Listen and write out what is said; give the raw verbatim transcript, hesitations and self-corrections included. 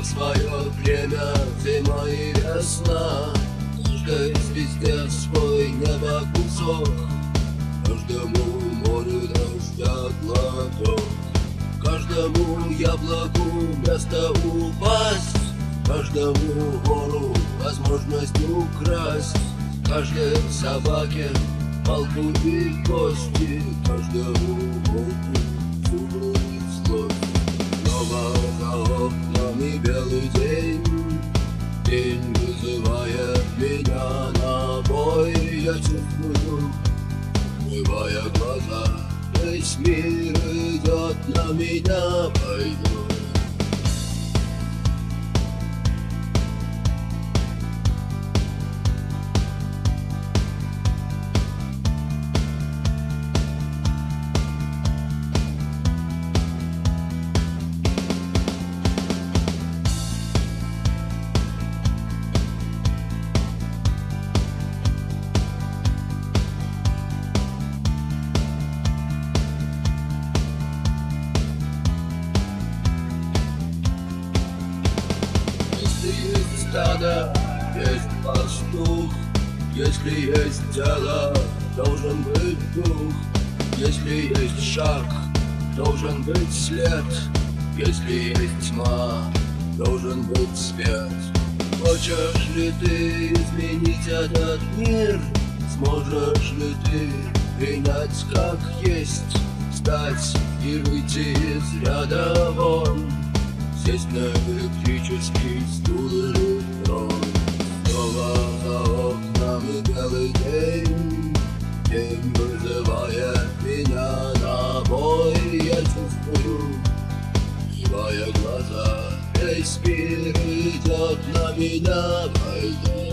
свое время зима и весна. Каждой звезде свой небо кусок, каждому морю дождя глоток, каждому яблоку место упасть, каждому вору возможность украсть, каждой собаке палку и кости, каждому волку зубы и злость. Снова за окнами белый день, день вызывает меня на бой. Я чувствую, умывая глаза, весь мир идет на меня войной. Есть стадо, есть пастух, если есть дело, должен быть дух, если есть шаг, должен быть след, если есть тьма, должен быть свет. Хочешь ли ты изменить этот мир? Сможешь ли ты принять как есть, встать и выйти из ряда вон, сесть на электрический стул или трон? Снова за окнами белый день, день вызывает меня на бой. Я чувствую, открывая глаза, весь мир идет на меня войной.